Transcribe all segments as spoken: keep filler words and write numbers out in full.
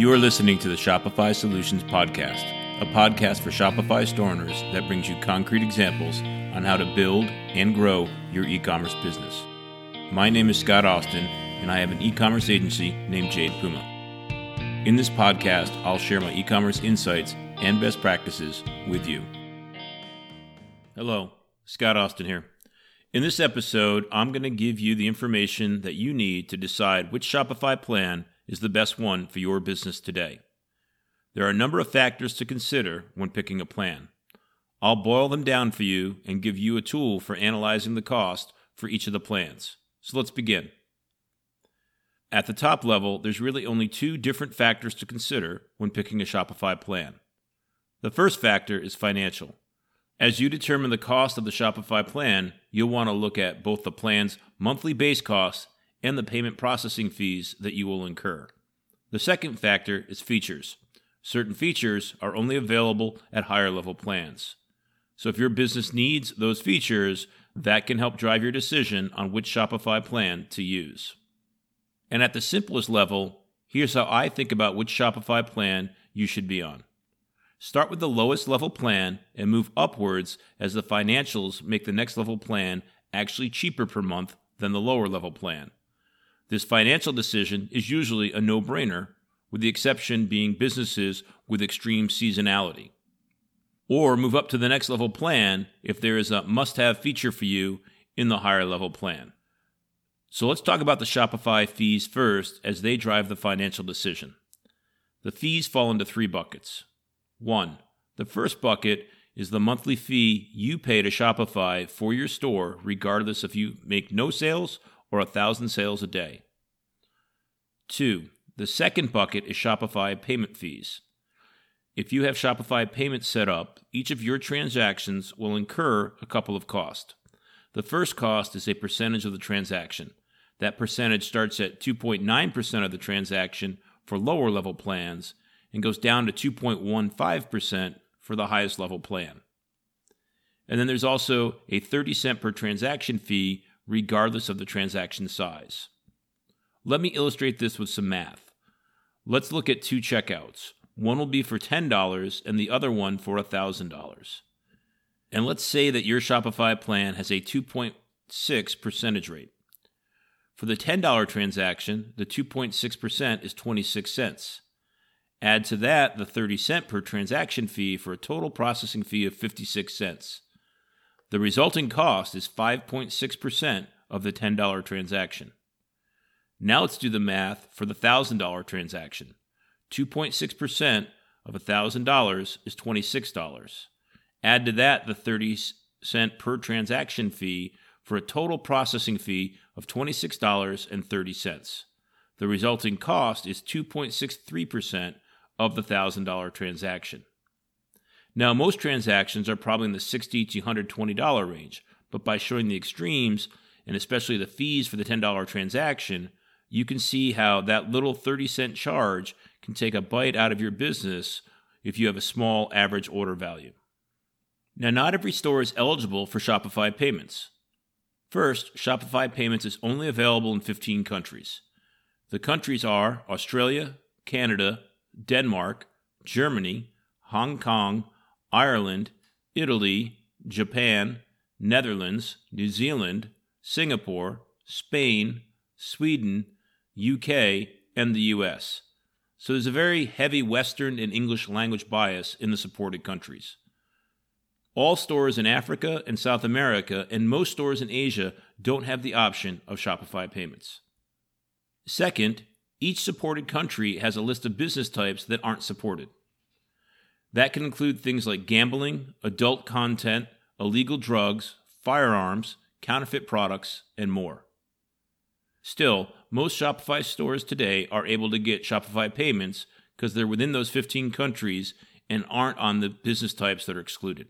You are listening to the Shopify Solutions Podcast, a podcast for Shopify store owners that brings you concrete examples on how to build and grow your e-commerce business. My name is Scott Austin, and I have an e-commerce agency named Jade Puma. In this podcast, I'll share my e-commerce insights and best practices with you. Hello, Scott Austin here. In this episode, I'm going to give you the information that you need to decide which Shopify plan is the best one for your business today. There are a number of factors to consider when picking a plan. I'll boil them down for you and give you a tool for analyzing the cost for each of the plans. So let's begin. At the top level, there's really only two different factors to consider when picking a Shopify plan. The first factor is financial. As you determine the cost of the Shopify plan, you'll want to look at both the plan's monthly base costs and the payment processing fees that you will incur. The second factor is features. Certain features are only available at higher level plans. So if your business needs those features, that can help drive your decision on which Shopify plan to use. And at the simplest level, here's how I think about which Shopify plan you should be on. Start with the lowest level plan and move upwards as the financials make the next level plan actually cheaper per month than the lower level plan. This financial decision is usually a no-brainer, with the exception being businesses with extreme seasonality. Or move up to the next level plan if there is a must-have feature for you in the higher level plan. So let's talk about the Shopify fees first, as they drive the financial decision. The fees fall into three buckets. One, the first bucket is the monthly fee you pay to Shopify for your store, regardless if you make no sales or a thousand sales a day. Two, the second bucket is Shopify payment fees. If you have Shopify payments set up, each of your transactions will incur a couple of costs. The first cost is a percentage of the transaction. That percentage starts at two point nine percent of the transaction for lower level plans and goes down to two point one five percent for the highest level plan. And then there's also a thirty cent per transaction fee regardless of the transaction size. Let me illustrate this with some math. Let's look at two checkouts. One will be for ten dollars and the other one for one thousand dollars. And let's say that your Shopify plan has a two point six percentage rate. For the ten dollars transaction, the two point six percent is twenty-six cents. Add to that the thirty cent per transaction fee for a total processing fee of fifty-six cents. The resulting cost is five point six percent of the ten dollars transaction. Now let's do the math for the one thousand dollars transaction. two point six percent of one thousand dollars is twenty-six dollars. Add to that the thirty cent per transaction fee for a total processing fee of twenty-six dollars and thirty cents. The resulting cost is two point six three percent of the one thousand dollars transaction. Now, most transactions are probably in the sixty to one hundred twenty dollars range, but by showing the extremes, and especially the fees for the ten dollars transaction, you can see how that little thirty cent charge can take a bite out of your business if you have a small average order value. Now, not every store is eligible for Shopify payments. First, Shopify payments is only available in fifteen countries. The countries are Australia, Canada, Denmark, Germany, Hong Kong, Ireland, Italy, Japan, Netherlands, New Zealand, Singapore, Spain, Sweden, U K, and the U S. So there's a very heavy Western and English language bias in the supported countries. All stores in Africa and South America and most stores in Asia don't have the option of Shopify payments. Second, each supported country has a list of business types that aren't supported. That can include things like gambling, adult content, illegal drugs, firearms, counterfeit products, and more. Still, most Shopify stores today are able to get Shopify payments because they're within those fifteen countries and aren't on the business types that are excluded.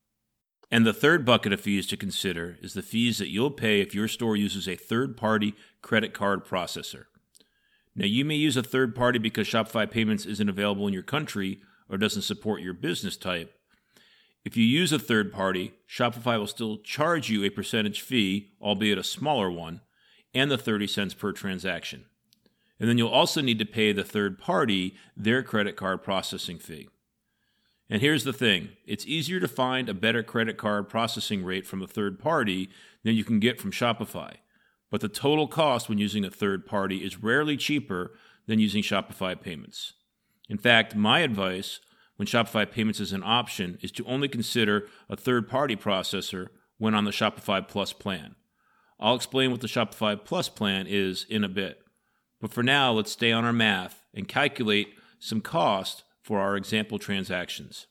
And the third bucket of fees to consider is the fees that you'll pay if your store uses a third-party credit card processor. Now, you may use a third party because Shopify payments isn't available in your country or doesn't support your business type. If you use a third party, Shopify will still charge you a percentage fee, albeit a smaller one, and the thirty cents per transaction. And then you'll also need to pay the third party their credit card processing fee. And here's the thing. It's easier to find a better credit card processing rate from a third party than you can get from Shopify. But the total cost when using a third party is rarely cheaper than using Shopify Payments. In fact, my advice when Shopify Payments is an option is to only consider a third-party processor when on the Shopify Plus plan. I'll explain what the Shopify Plus plan is in a bit. But for now, let's stay on our math and calculate some cost for our example transactions.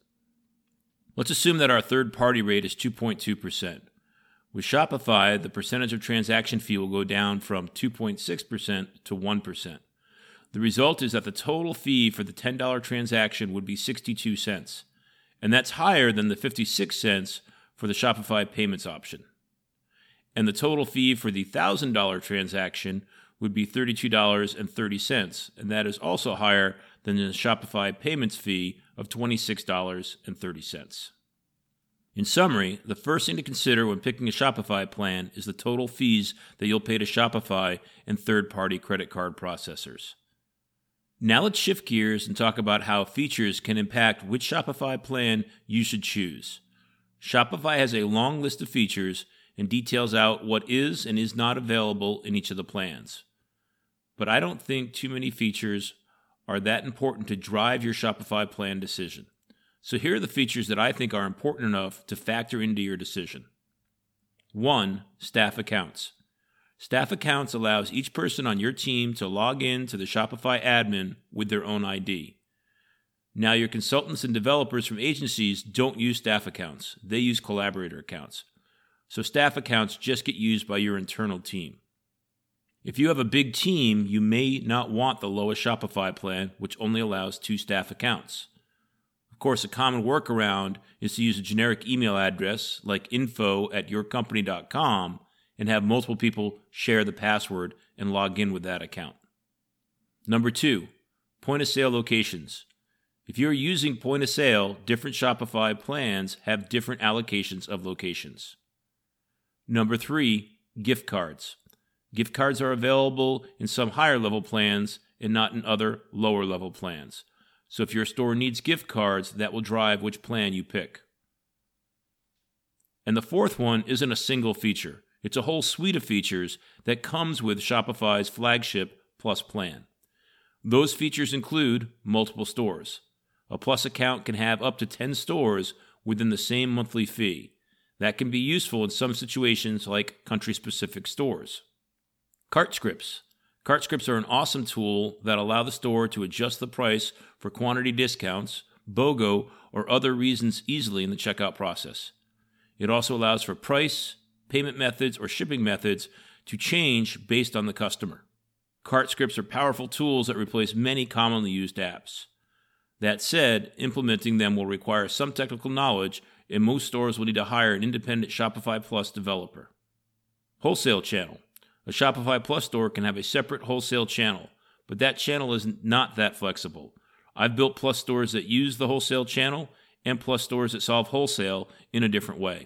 Let's assume that our third-party rate is two point two percent. With Shopify, the percentage of transaction fee will go down from two point six percent to one percent. The result is that the total fee for the ten dollars transaction would be sixty-two cents, and that's higher than the fifty-six cents for the Shopify Payments option. And the total fee for the one thousand dollars transaction would be thirty-two dollars and thirty cents, and that is also higher than the Shopify Payments fee of twenty-six dollars and thirty cents. In summary, the first thing to consider when picking a Shopify plan is the total fees that you'll pay to Shopify and third-party credit card processors. Now let's shift gears and talk about how features can impact which Shopify plan you should choose. Shopify has a long list of features and details out what is and is not available in each of the plans. But I don't think too many features are that important to drive your Shopify plan decision. So here are the features that I think are important enough to factor into your decision. One, staff accounts. Staff accounts allows each person on your team to log in to the Shopify admin with their own I D. Now, your consultants and developers from agencies don't use staff accounts. They use collaborator accounts. So staff accounts just get used by your internal team. If you have a big team, you may not want the lowest Shopify plan, which only allows two staff accounts. Of course, a common workaround is to use a generic email address like info at your company dot com and have multiple people share the password and log in with that account. Number two, point-of-sale locations. If you're using point-of-sale, different Shopify plans have different allocations of locations. Number three, gift cards. Gift cards are available in some higher-level plans and not in other lower-level plans. So if your store needs gift cards, that will drive which plan you pick. And the fourth one isn't a single feature. It's a whole suite of features that comes with Shopify's flagship Plus plan. Those features include multiple stores. A Plus account can have up to ten stores within the same monthly fee. That can be useful in some situations like country-specific stores. Cart scripts. Cart scripts are an awesome tool that allow the store to adjust the price for quantity discounts, BOGO, or other reasons easily in the checkout process. It also allows for price, payment methods, or shipping methods to change based on the customer. Cart scripts are powerful tools that replace many commonly used apps. That said, implementing them will require some technical knowledge, and most stores will need to hire an independent Shopify Plus developer. Wholesale channel. A Shopify Plus store can have a separate wholesale channel, but that channel is not that flexible. I've built Plus stores that use the wholesale channel and Plus stores that solve wholesale in a different way.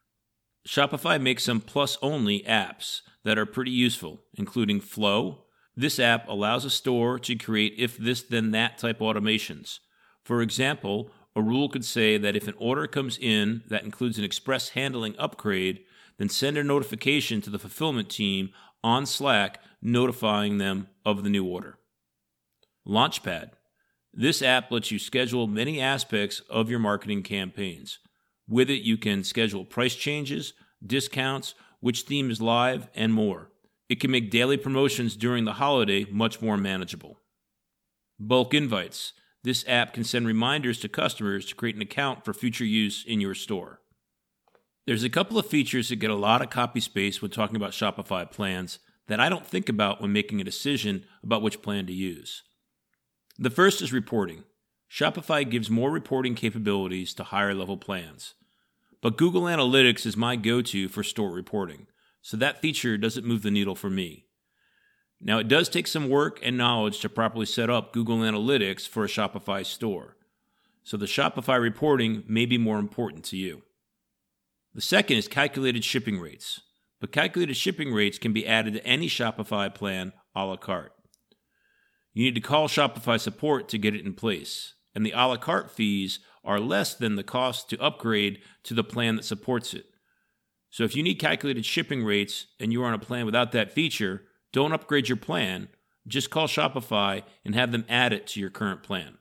Shopify makes some Plus-only apps that are pretty useful, including Flow. This app allows a store to create if-this-then-that type automations. For example, a rule could say that if an order comes in that includes an express handling upgrade, then send a notification to the fulfillment team on Slack notifying them of the new order. Launchpad. This app lets you schedule many aspects of your marketing campaigns. With it, you can schedule price changes, discounts, which theme is live, and more. It can make daily promotions during the holiday much more manageable. Bulk invites. This app can send reminders to customers to create an account for future use in your store. There's a couple of features that get a lot of copy space when talking about Shopify plans that I don't think about when making a decision about which plan to use. The first is reporting. Shopify gives more reporting capabilities to higher-level plans. But Google Analytics is my go-to for store reporting, so that feature doesn't move the needle for me. Now, it does take some work and knowledge to properly set up Google Analytics for a Shopify store, so the Shopify reporting may be more important to you. The second is calculated shipping rates, but calculated shipping rates can be added to any Shopify plan a la carte. You need to call Shopify support to get it in place, and the a la carte fees are less than the cost to upgrade to the plan that supports it. So if you need calculated shipping rates and you are on a plan without that feature, don't upgrade your plan. Just call Shopify and have them add it to your current plan.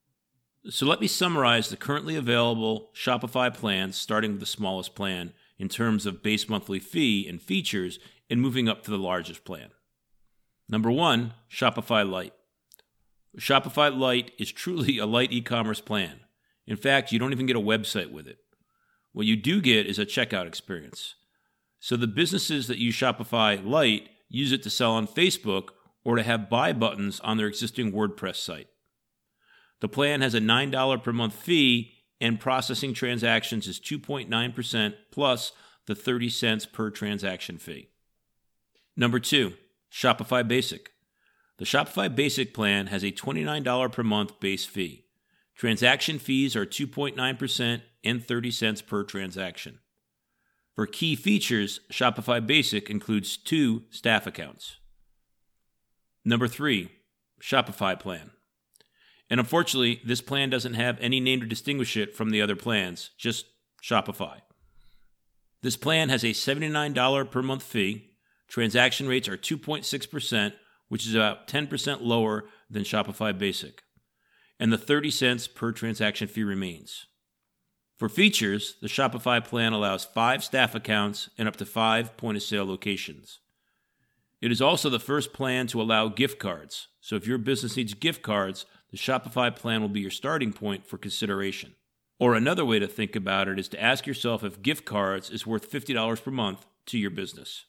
So let me summarize the currently available Shopify plans, starting with the smallest plan in terms of base monthly fee and features, and moving up to the largest plan. Number one, Shopify Lite. Shopify Lite is truly a light e-commerce plan. In fact, you don't even get a website with it. What you do get is a checkout experience. So the businesses that use Shopify Lite use it to sell on Facebook or to have buy buttons on their existing WordPress site. The plan has a nine dollars per month fee, and processing transactions is two point nine percent plus the thirty cents per transaction fee. Number two, Shopify Basic. The Shopify Basic plan has a twenty-nine dollars per month base fee. Transaction fees are two point nine percent and thirty cents per transaction. For key features, Shopify Basic includes two staff accounts. Number three, Shopify Plan. And unfortunately, this plan doesn't have any name to distinguish it from the other plans, just Shopify. This plan has a seventy-nine dollars per month fee. Transaction rates are two point six percent, which is about ten percent lower than Shopify Basic. And the thirty cents per transaction fee remains. For features, the Shopify plan allows five staff accounts and up to five point-of-sale locations. It is also the first plan to allow gift cards, so if your business needs gift cards, the Shopify plan will be your starting point for consideration. Or another way to think about it is to ask yourself if gift cards is worth fifty dollars per month to your business.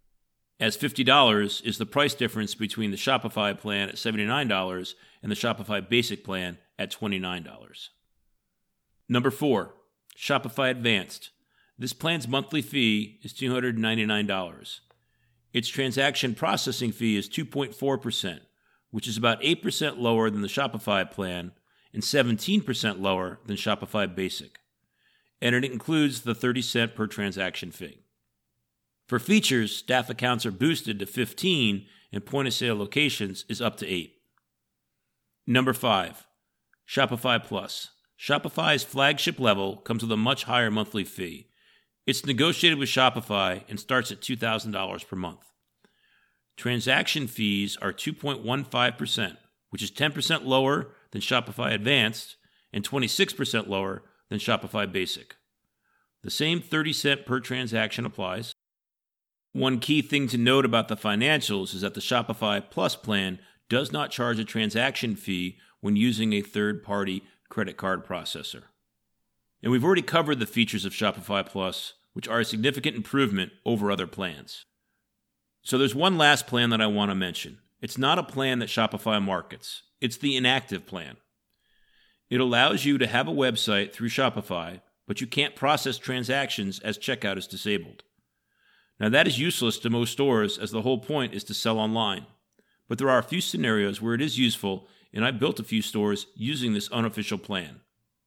As fifty dollars is the price difference between the Shopify plan at seventy-nine dollars and the Shopify Basic plan at twenty-nine dollars. Number four, Shopify Advanced. This plan's monthly fee is two hundred ninety-nine dollars. Its transaction processing fee is two point four percent, which is about eight percent lower than the Shopify plan and seventeen percent lower than Shopify Basic. And it includes the thirty cents per transaction fee. For features, staff accounts are boosted to fifteen and point-of-sale locations is up to eight. Number five, Shopify Plus. Shopify's flagship level comes with a much higher monthly fee. It's negotiated with Shopify and starts at two thousand dollars per month. Transaction fees are two point one five percent, which is ten percent lower than Shopify Advanced and twenty-six percent lower than Shopify Basic. The same thirty cents per transaction applies. One key thing to note about the financials is that the Shopify Plus plan does not charge a transaction fee when using a third-party credit card processor. And we've already covered the features of Shopify Plus, which are a significant improvement over other plans. So there's one last plan that I want to mention. It's not a plan that Shopify markets. It's the inactive plan. It allows you to have a website through Shopify, but you can't process transactions as checkout is disabled. Now that is useless to most stores, as the whole point is to sell online. But there are a few scenarios where it is useful, and I've built a few stores using this unofficial plan.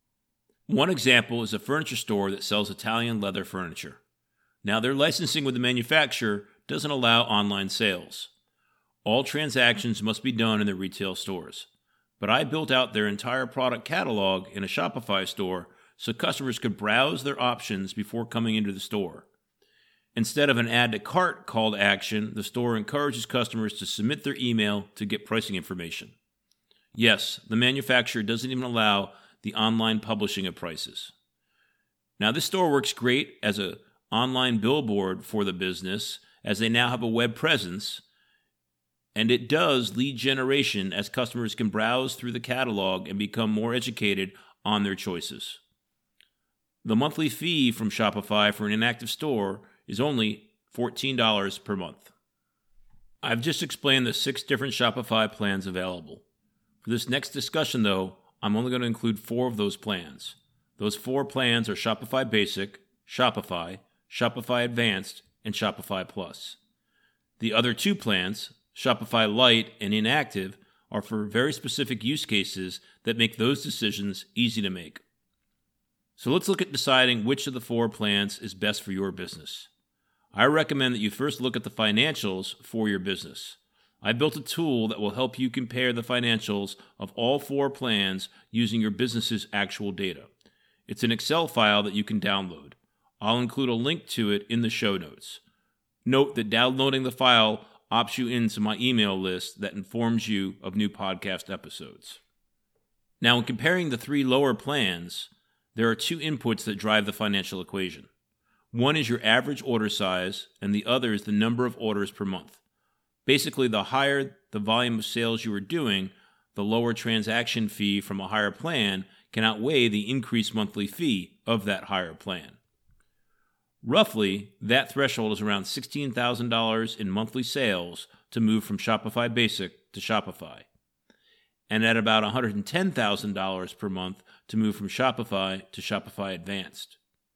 One example is a furniture store that sells Italian leather furniture. Now their licensing with the manufacturer doesn't allow online sales. All transactions must be done in their retail stores. But I built out their entire product catalog in a Shopify store so customers could browse their options before coming into the store. Instead of an add to cart call to action, the store encourages customers to submit their email to get pricing information. Yes, the manufacturer doesn't even allow the online publishing of prices. Now, this store works great as an online billboard for the business, as they now have a web presence, and it does lead generation as customers can browse through the catalog and become more educated on their choices. The monthly fee from Shopify for an inactive store is only fourteen dollars per month. I've just explained the six different Shopify plans available. For this next discussion, though, I'm only going to include four of those plans. Those four plans are Shopify Basic, Shopify, Shopify Advanced, and Shopify Plus. The other two plans, Shopify Lite and Inactive, are for very specific use cases that make those decisions easy to make. So let's look at deciding which of the four plans is best for your business. I recommend that you first look at the financials for your business. I built a tool that will help you compare the financials of all four plans using your business's actual data. It's an Excel file that you can download. I'll include a link to it in the show notes. Note that downloading the file opts you into my email list that informs you of new podcast episodes. Now, in comparing the three lower plans, there are two inputs that drive the financial equation. One is your average order size, and the other is the number of orders per month. Basically, the higher the volume of sales you are doing, the lower transaction fee from a higher plan can outweigh the increased monthly fee of that higher plan. Roughly, that threshold is around sixteen thousand dollars in monthly sales to move from Shopify Basic to Shopify, and at about one hundred ten thousand dollars per month to move from Shopify to Shopify Advanced.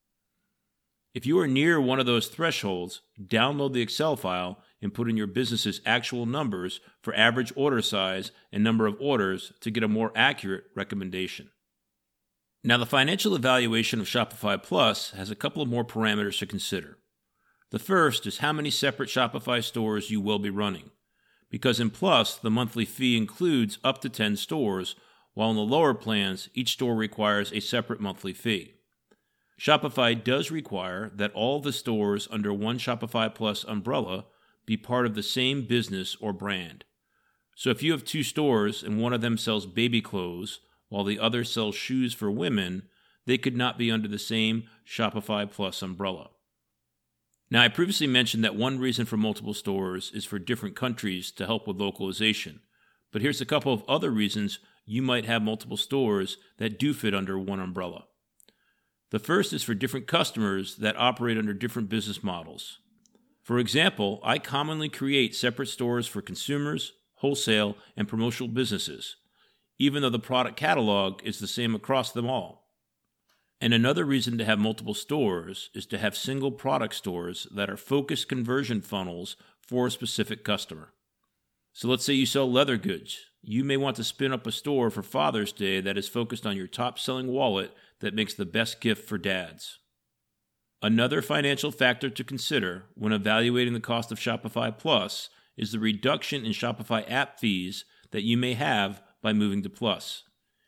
If you are near one of those thresholds, download the Excel file and put in your business's actual numbers for average order size and number of orders to get a more accurate recommendation. Now, the financial evaluation of Shopify Plus has a couple of more parameters to consider. The first is how many separate Shopify stores you will be running, because in Plus, the monthly fee includes up to ten stores, while in the lower plans, each store requires a separate monthly fee. Shopify does require that all the stores under one Shopify Plus umbrella be part of the same business or brand. So if you have two stores and one of them sells baby clothes while the other sells shoes for women, they could not be under the same Shopify Plus umbrella. Now, I previously mentioned that one reason for multiple stores is for different countries to help with localization, but here's a couple of other reasons you might have multiple stores that do fit under one umbrella. The first is for different customers that operate under different business models. For example, I commonly create separate stores for consumers, wholesale, and promotional businesses, even though the product catalog is the same across them all. And another reason to have multiple stores is to have single product stores that are focused conversion funnels for a specific customer. So let's say you sell leather goods. You may want to spin up a store for Father's Day that is focused on your top-selling wallet that makes the best gift for dads. Another financial factor to consider when evaluating the cost of Shopify Plus is the reduction in Shopify app fees that you may have by moving to Plus.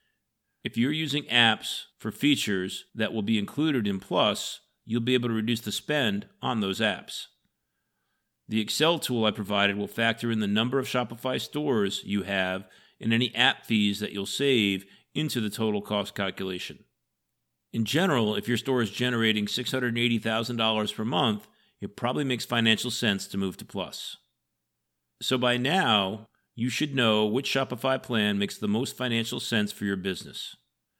If you're using apps for features that will be included in Plus, you'll be able to reduce the spend on those apps. The Excel tool I provided will factor in the number of Shopify stores you have and any app fees that you'll save into the total cost calculation. In general, if your store is generating six hundred eighty thousand dollars per month, it probably makes financial sense to move to Plus. So by now, you should know which Shopify plan makes the most financial sense for your business.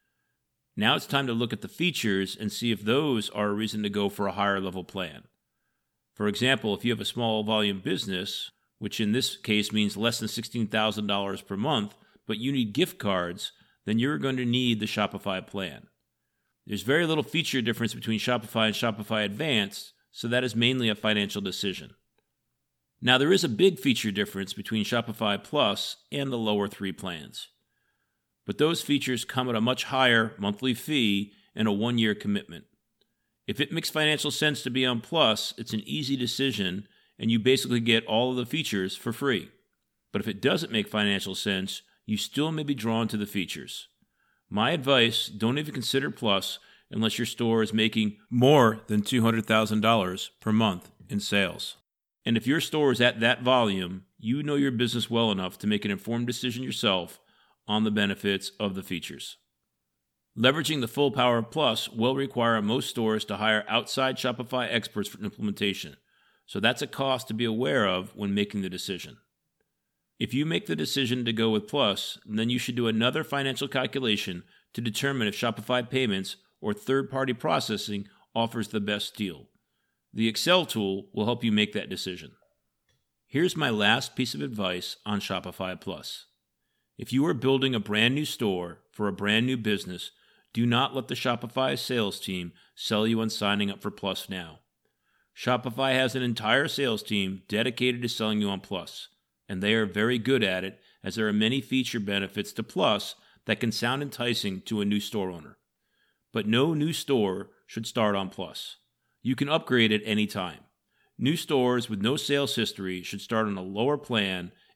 Now it's time to look at the features and see if those are a reason to go for a higher level plan. For example, if you have a small volume business, which in this case means less than sixteen thousand dollars per month, but you need gift cards, then you're going to need the Shopify plan. There's very little feature difference between Shopify and Shopify Advanced, so that is mainly a financial decision. Now, there is a big feature difference between Shopify Plus and the lower three plans. But those features come at a much higher monthly fee and a one-year commitment. If it makes financial sense to be on Plus, it's an easy decision, and you basically get all of the features for free. But if it doesn't make financial sense, you still may be drawn to the features. My advice, don't even consider Plus unless your store is making more than two hundred thousand dollars per month in sales. And if your store is at that volume, you know your business well enough to make an informed decision yourself on the benefits of the features. Leveraging the full power of Plus will require most stores to hire outside Shopify experts for implementation, so that's a cost to be aware of when making the decision. If you make the decision to go with Plus, then you should do another financial calculation to determine if Shopify Payments or third-party processing offers the best deal. The Excel tool will help you make that decision. Here's my last piece of advice on Shopify Plus. If you are building a brand new store for a brand new business, do not let the Shopify sales team sell you on signing up for Plus now. Shopify has an entire sales team dedicated to selling you on Plus, and they are very good at it as there are many feature benefits to Plus that can sound enticing to a new store owner. But no new store should start on Plus. You can upgrade at any time. New stores with no sales history should start on a lower plan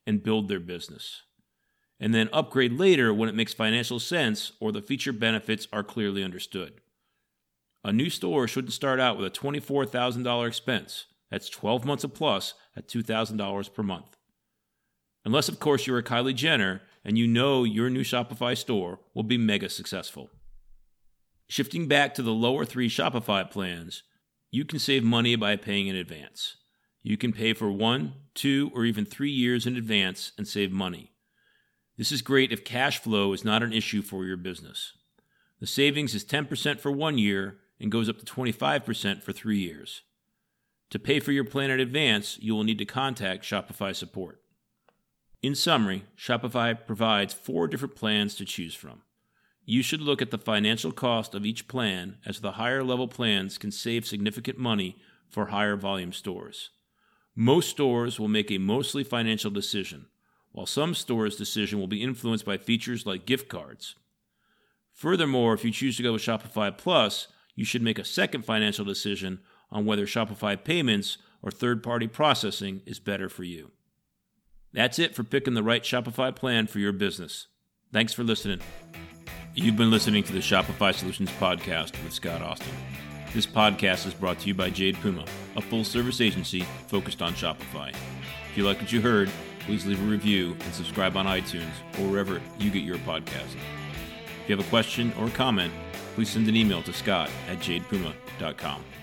and build their business, and then upgrade later when it makes financial sense or the feature benefits are clearly understood. A new store shouldn't start out with a twenty-four thousand dollars expense. That's twelve months of plus at two thousand dollars per month. Unless, of course, you're a Kylie Jenner and you know your new Shopify store will be mega successful. Shifting back to the lower three Shopify plans, you can save money by paying in advance. You can pay for one, two, or even three years in advance and save money. This is great if cash flow is not an issue for your business. The savings is ten percent for one year and goes up to twenty-five percent for three years. To pay for your plan in advance, you will need to contact Shopify support. In summary, Shopify provides four different plans to choose from. You should look at the financial cost of each plan, as the higher level plans can save significant money for higher volume stores. Most stores will make a mostly financial decision, while some stores' decision will be influenced by features like gift cards. Furthermore, if you choose to go with Shopify Plus, you should make a second financial decision on whether Shopify Payments or third-party processing is better for you. That's it for picking the right Shopify plan for your business. Thanks for listening. You've been listening to the Shopify Solutions Podcast with Scott Austin. This podcast is brought to you by Jade Puma, a full-service agency focused on Shopify. If you like what you heard, please leave a review and subscribe on iTunes or wherever you get your podcast. If you have a question or comment, please send an email to scott at jade puma dot com.